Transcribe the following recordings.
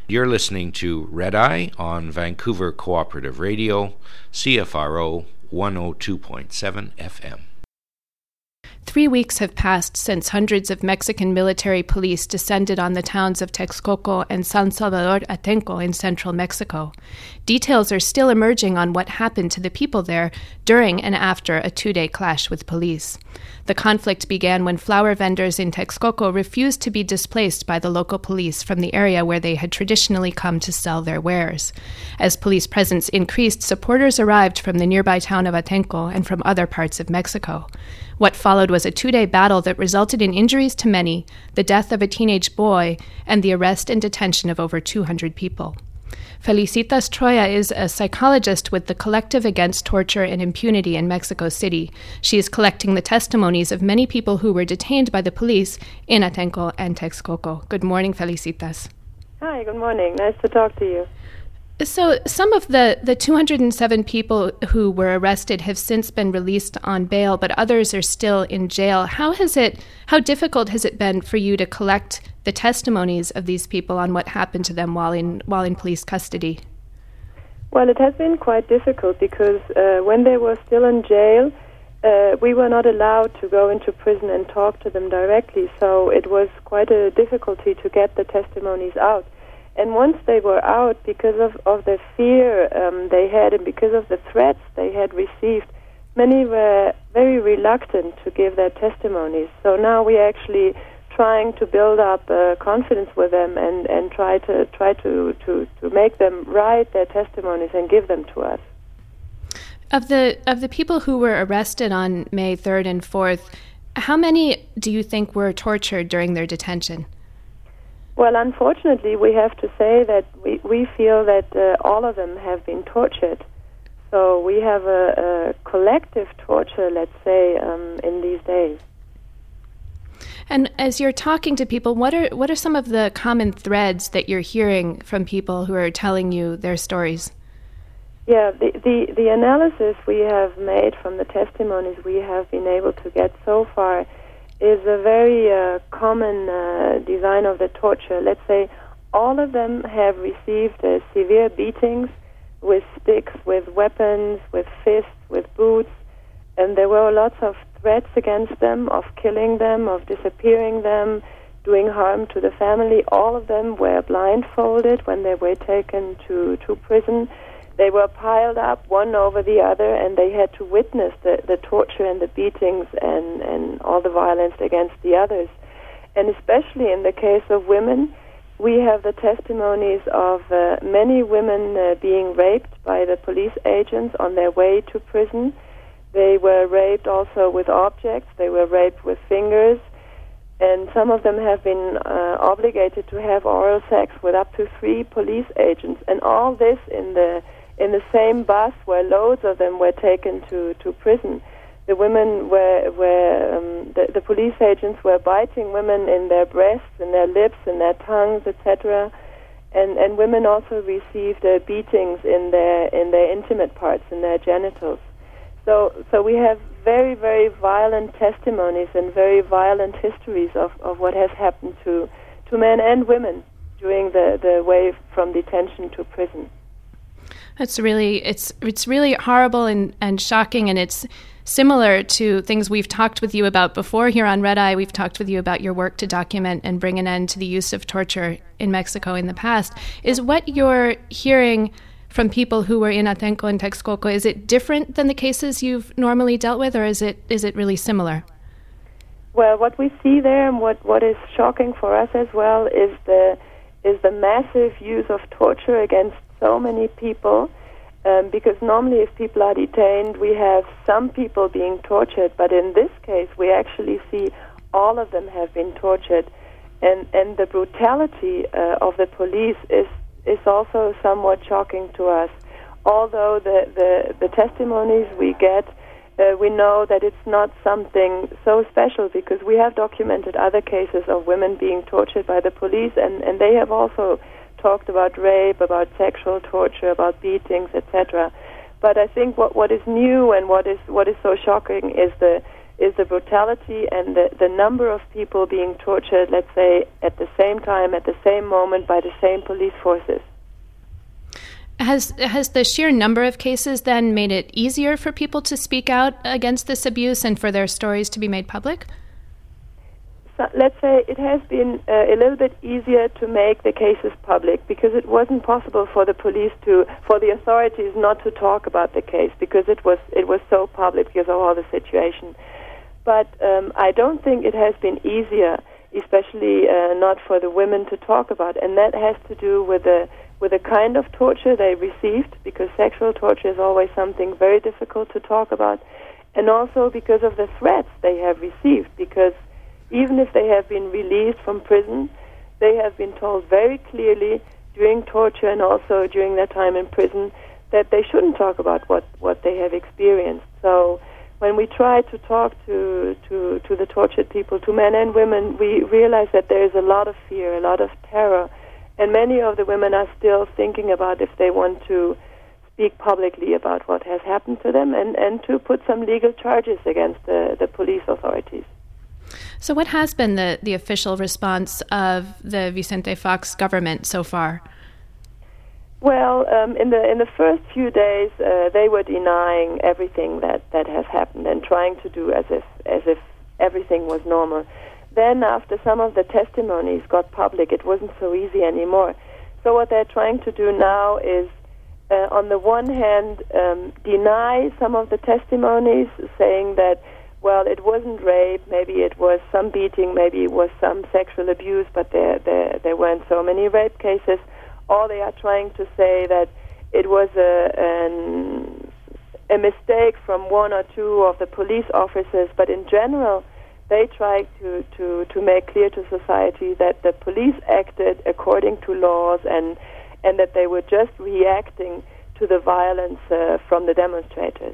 You're listening to Red Eye on Vancouver Cooperative Radio, CFRO 102.7 FM. 3 weeks have passed since hundreds of Mexican military police descended on the towns of Texcoco and San Salvador Atenco in central Mexico. Details are still emerging on what happened to the people there during and after a 2-day clash with police. The conflict began when flower vendors in Texcoco refused to be displaced by the local police from the area where they had traditionally come to sell their wares. As police presence increased, supporters arrived from the nearby town of Atenco and from other parts of Mexico. What followed was a 2-day battle that resulted in injuries to many, the death of a teenage boy, and the arrest and detention of over 200 people. Felicitas Troya is a psychologist with the Collective Against Torture and Impunity in Mexico City. She is collecting the testimonies of many people who were detained by the police in Atenco and Texcoco. Good morning, Felicitas. Hi, good morning. Nice to talk to you. So some of the 207 people who were arrested have since been released on bail, but others are still in jail. How difficult has it been for you to collect the testimonies of these people on what happened to them while in police custody? Well, it has been quite difficult because when they were still in jail, we were not allowed to go into prison and talk to them directly, so it was quite a difficulty to get the testimonies out. And once they were out, because of the fear they had and because of the threats they had received, many were very reluctant to give their testimonies. So now we are actually trying to build up confidence with them and try to make them write their testimonies and give them to us. Of the people who were arrested on May 3rd and 4th, how many do you think were tortured during their detention? Well, unfortunately, we have to say that we feel that all of them have been tortured. So we have a collective torture, let's say, in these days. And as you're talking to people, what are some of the common threads that you're hearing from people who are telling you their stories? Yeah, the analysis we have made from the testimonies we have been able to get so far is a very common design of the torture. Let's say all of them have received severe beatings with sticks, with weapons, with fists, with boots, and there were lots of threats against them of killing them, of disappearing them, doing harm to the family. All of them were blindfolded when they were taken to prison. They were piled up one over the other, and they had to witness the torture and the beatings and all the violence against the others. And especially in the case of women, we have the testimonies of many women being raped by the police agents on their way to prison. They were raped also with objects. They were raped with fingers. And some of them have been obligated to have oral sex with up to 3 police agents. And all this in the same bus where loads of them were taken to prison. The women the police agents were biting women in their breasts, in their lips, in their tongues, etc. And women also received beatings in their intimate parts, in their genitals. So we have very, very violent testimonies and very violent histories of what has happened to men and women during the way from detention to prison. It's really horrible and shocking, and it's similar to things we've talked with you about before here on Red Eye. We've talked with you about your work to document and bring an end to the use of torture in Mexico in the past. Is what you're hearing from people who were in Atenco and Texcoco, is it different than the cases you've normally dealt with, or is it really similar? Well, what we see there and what is shocking for us as well is the massive use of torture against so many people, because normally if people are detained, we have some people being tortured, but in this case we actually see all of them have been tortured, and the brutality of the police is also somewhat shocking to us. Although the testimonies we get, we know that it's not something so special, because we have documented other cases of women being tortured by the police, and they have also talked about rape, about sexual torture, about beatings, etc. But I think what is new and what is so shocking is is the brutality and the number of people being tortured, let's say, at the same time, at the same moment, by the same police forces. Has the sheer number of cases then made it easier for people to speak out against this abuse and for their stories to be made public? So let's say it has been a little bit easier to make the cases public because it wasn't possible for the for the authorities not to talk about the case because it was so public because of all the situation. But I don't think it has been easier, especially not for the women to talk about, and that has to do with the kind of torture they received, because sexual torture is always something very difficult to talk about, and also because of the threats they have received, because even if they have been released from prison, they have been told very clearly during torture and also during their time in prison that they shouldn't talk about what they have experienced. So when we try to talk to the tortured people, to men and women, we realize that there is a lot of fear, a lot of terror, and many of the women are still thinking about if they want to speak publicly about what has happened to them and to put some legal charges against the police authorities. So what has been the official response of the Vicente Fox government so far? Well, in the first few days, they were denying everything that has happened and trying to do as if everything was normal. Then, after some of the testimonies got public, it wasn't so easy anymore. So what they're trying to do now is, on the one hand, deny some of the testimonies, saying that, well, it wasn't rape, maybe it was some beating, maybe it was some sexual abuse, but there weren't so many rape cases. Or they are trying to say that it was a mistake from one or two of the police officers, but in general, they try to make clear to society that the police acted according to laws and that they were just reacting to the violence from the demonstrators.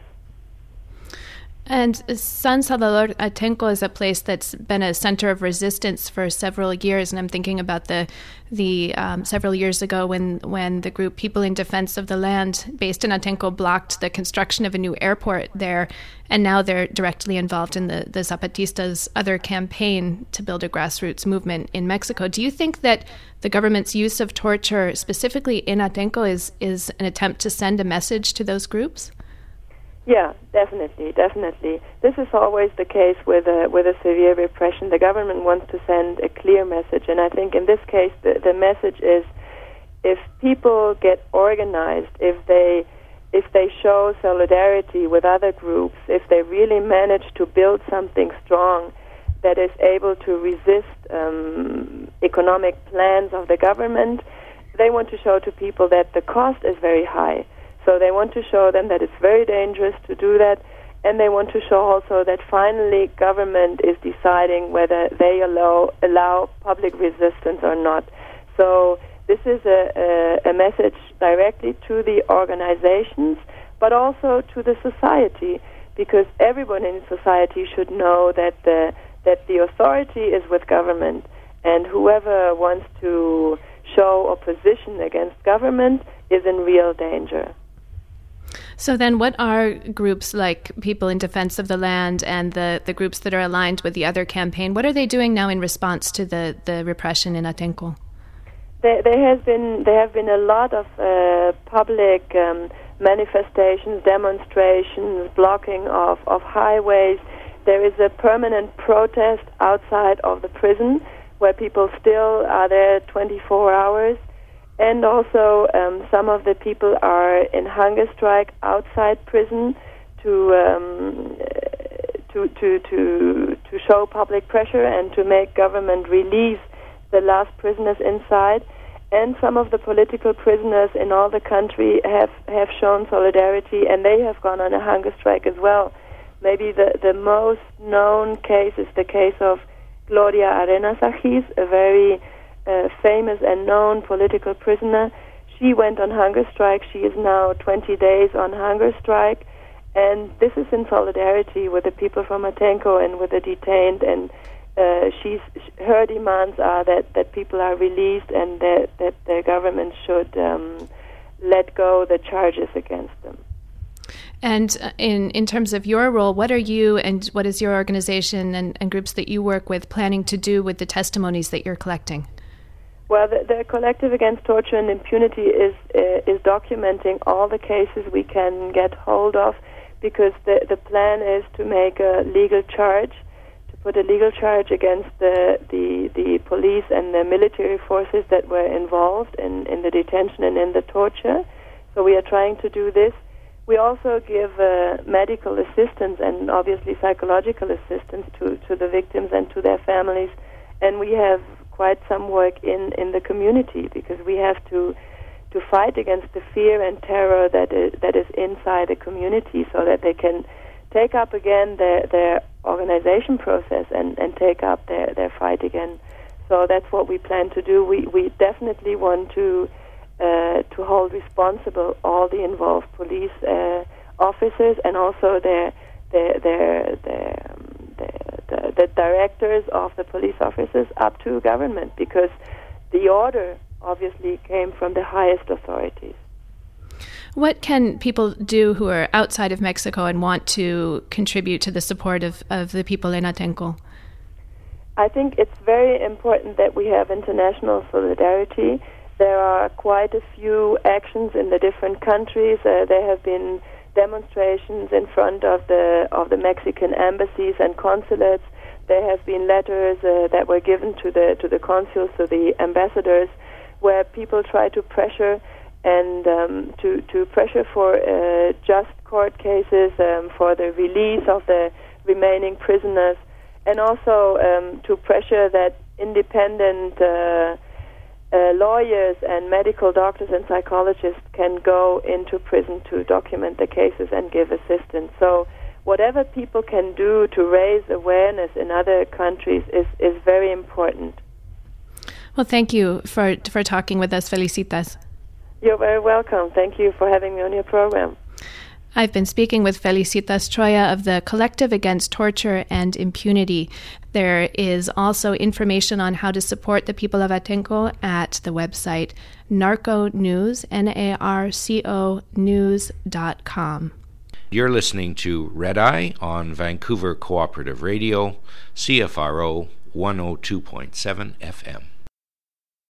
And San Salvador Atenco is a place that's been a center of resistance for several years, and I'm thinking about the several years ago when the group People in Defense of the Land, based in Atenco, blocked the construction of a new airport there, and now they're directly involved in the Zapatistas' other campaign to build a grassroots movement in Mexico. Do you think that the government's use of torture, specifically in Atenco, is an attempt to send a message to those groups? Yeah, definitely. This is always the case with a severe repression. The government wants to send a clear message, and I think in this case the message is, if people get organized, if they show solidarity with other groups, if they really manage to build something strong that is able to resist economic plans of the government, they want to show to people that the cost is very high. So they want to show them that it's very dangerous to do that, and they want to show also that finally government is deciding whether they allow public resistance or not. So this is a message directly to the organizations, but also to the society, because everyone in society should know that the authority is with government, and whoever wants to show opposition against government is in real danger. So then what are groups like People in Defense of the Land and the groups that are aligned with the other campaign, what are they doing now in response to the repression in Atenco? There have been a lot of public manifestations, demonstrations, blocking of highways. There is a permanent protest outside of the prison where people still are there 24 hours. And also, some of the people are in hunger strike outside prison to show public pressure and to make government release the last prisoners inside. And some of the political prisoners in all the country have shown solidarity, and they have gone on a hunger strike as well. Maybe the most known case is the case of Gloria Arenas Agiz, a very famous and known political prisoner. She went on hunger strike. She is now 20 days on hunger strike, and this is in solidarity with the people from Atenco and with the detained, and her demands are that people are released and that the government should let go the charges against them. And in terms of your role, what are you and what is your organization and groups that you work with planning to do with the testimonies that you're collecting? Well, the Collective Against Torture and Impunity is documenting all the cases we can get hold of, because the plan is to make a legal charge, to put a legal charge against the police and the military forces that were involved in the detention and in the torture. So we are trying to do this. We also give medical assistance and obviously psychological assistance to the victims and to their families. And we have quite some work in the community, because we have to fight against the fear and terror that is inside the community, so that they can take up again their organization process and take up their fight again. So that's what we plan to do. We definitely want to hold responsible all the involved police officers, and also the directors of the police officers up to government, because the order obviously came from the highest authorities. What can people do who are outside of Mexico and want to contribute to the support of the people in Atenco? I think it's very important that we have international solidarity. There are quite a few actions in the different countries. There have been demonstrations in front of the Mexican embassies and consulates. There have been letters that were given to the consuls, to the ambassadors, where people try to pressure and to pressure for just court cases, for the release of the remaining prisoners, and also to pressure that independent lawyers and medical doctors and psychologists can go into prison to document the cases and give assistance. So whatever people can do to raise awareness in other countries is very important. Well, thank you for talking with us, Felicitas. You're very welcome. Thank you for having me on your program. I've been speaking with Felicitas Troya of the Collective Against Torture and Impunity. There is also information on how to support the people of Atenco at the website Narco News, NARCO News.com. You're listening to Red Eye on Vancouver Cooperative Radio, CFRO 102.7 FM.